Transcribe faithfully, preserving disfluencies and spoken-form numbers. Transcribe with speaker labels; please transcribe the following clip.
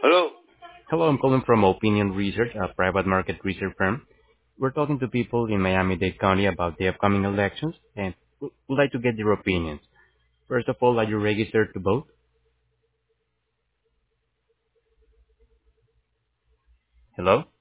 Speaker 1: Hello.
Speaker 2: Hello, I'm calling from Opinion Research, a private market research firm. We're talking to people in Miami-Dade County about the upcoming elections and would like to get your opinions. First of all, are you registered to vote? Hello?